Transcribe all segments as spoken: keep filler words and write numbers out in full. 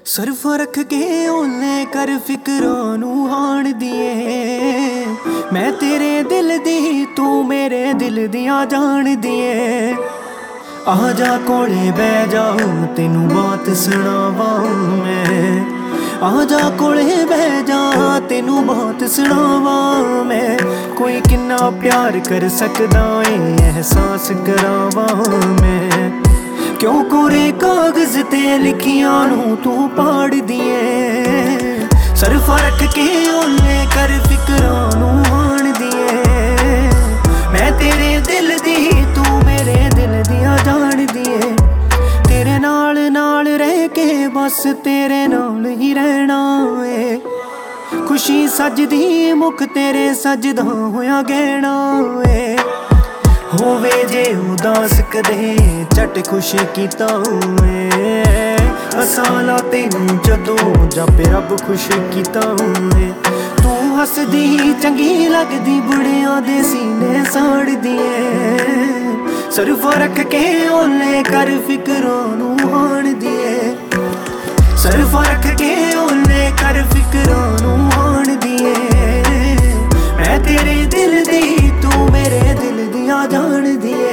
Surf ਰੱਖ ਕੇ ਉਹਨੇ ਕਰ ਫਿਕਰਾਂ ਨੂੰ ਹਾਣ ਦੀਏ। ਮੈਂ ਤੇਰੇ ਦਿਲ ਦੀ ਤੂੰ ਮੇਰੇ ਦਿਲ ਦੀਆਂ ਜਾਣਦੀ ਏ। ਆ ਜਾ ਕੋਲੇ ਬਹਿ ਜਾऊं ਤੈਨੂੰ ਬਾਤ ਸੁਣਾਵਾਂ ਮੈਂ। ਆ ਜਾ ਕੋਲੇ ਬਹਿ ਜਾ ਤੈਨੂੰ ਬਾਤ ਸੁਣਾਵਾਂ ਮੈਂ। ਕੋਈ ਕਿੰਨਾ ਪਿਆਰ ਕਰ ਸਕਦਾ ਏ ਅਹਿਸਾਸ ਕਰਾਵਾਂ ਮੈਂ। क्यों कोरे कागज ते लिखियां नू तू पाड़ दिए। सरफा रख के ओले कर फिकरां नू हाण दिए। मैं तेरे दिल दी तू मेरे दिल दिया जान दिए। तेरे नाल नाल रह के बस तेरे नाल ही रहना है। खुशी सजदी मुख तेरे सजदा होया गहना है। होवे जे उदास कदे झट खुश कीता मैं। असाला तेनू जदों जब रब खुश कीता मैं। तू हसदी चंगी लगदी बुढ़ियां दे सीने साड़दी ऐ। सरफा रख के ओले कर फिकरां नू हाण दिए। सरफा रख के ओले कर फिकरां नू हाण दिए। मैं तेरे दिल दी तू मेरे दिल दिया जान दिए।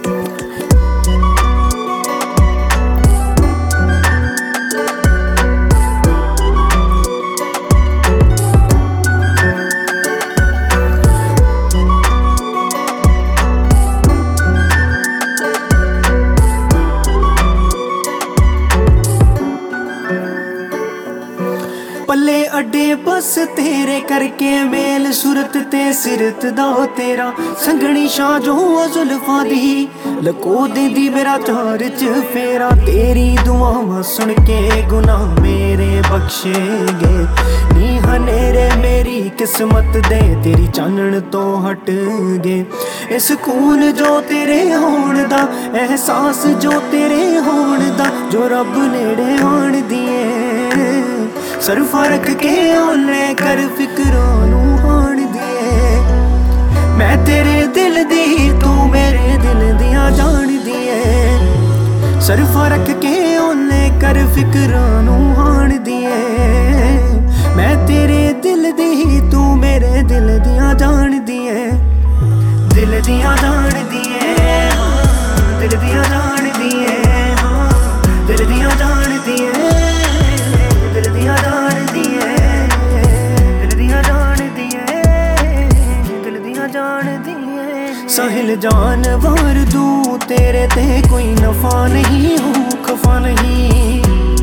पल्ले अड्डे बस तेरे करके मेल सुरत ते सिरत दा तेरा। संगनी शाह जो जुल्फां दी लको देंदी मेरा चार च फेरा। तेरी दुआवां सुन के गुनाह मेरे बख्शे गे। नी हनेरे मेरी किस्मत दे तेरी चानण तो हट गए। इस खून जो तेरे होण दा एहसास जो तेरे होण दा जो रब नेड़े आण दिए। सरफा रख के ओले कर फिकरां नू हाण दिए। मैं तेरे दिल दी तू मेरे दिल दिया जान दिए। सरफा रख के ओले कर फिकरां नू हाण दिए। मैं तेरे दिल दी तू मेरे दिल दिया जान दिए। दिल दिया जान दिए दिल दिया जान दिए दिल दिया जान दिए दिल दिया जान दिए दिल दिया जान दिए दिल दिया जान दिए। साहिल जानवर दू तेरे ते कोई नफा नहीं हो खफा नहीं।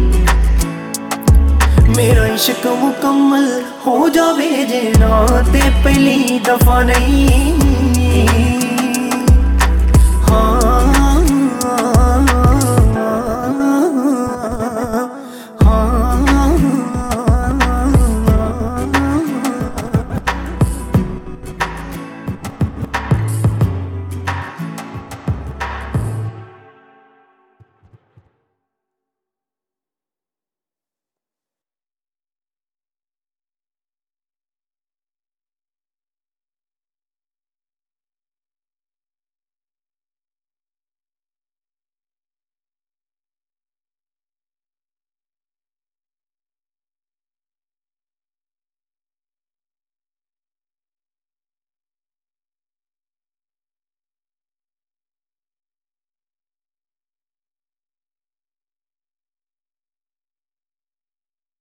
मेरा इश्क मुकम्मल हो जावे जे ना ते पहली दफा नहीं।